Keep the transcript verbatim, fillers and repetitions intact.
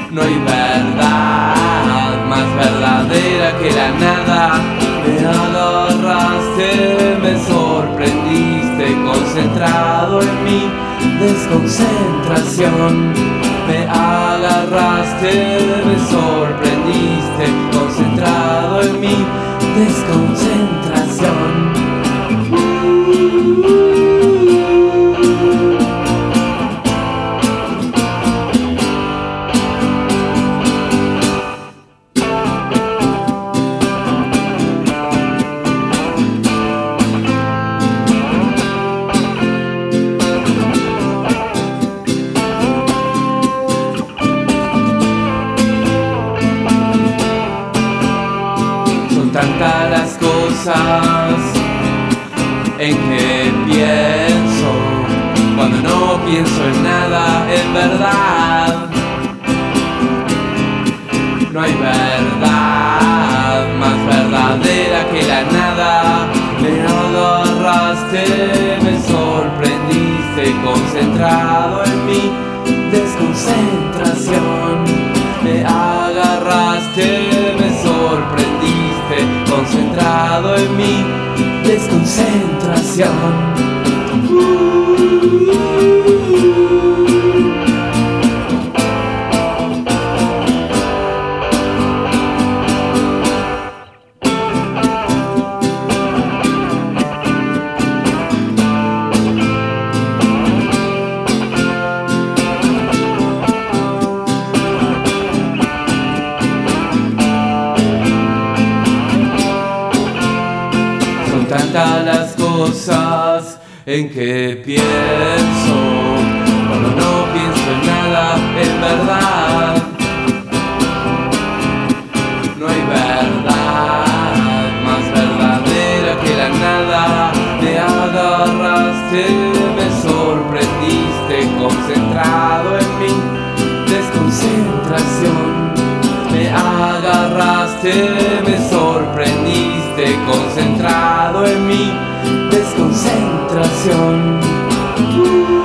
No hay verdad más verdadera que la nada. Me agarraste, me sorprendiste, concentrado en mi desconcentración. Me agarraste, me sorprendiste, concentrado en mi desconcentración. Tantas las cosas en que pienso cuando no pienso en nada, en verdad. No hay verdad más verdadera que la nada. Me agarraste, me sorprendiste, concentrado en mi desconcentración. Me agarraste, me sorprendiste, concentrado en mi desconcentración. Tantas las cosas en que pienso cuando no pienso en nada, en verdad. No hay verdad más verdadera que la nada. Me agarraste, me sorprendiste, concentrado en mi desconcentración. Me agarraste, me sorprendiste, concentrado en mi desconcentración.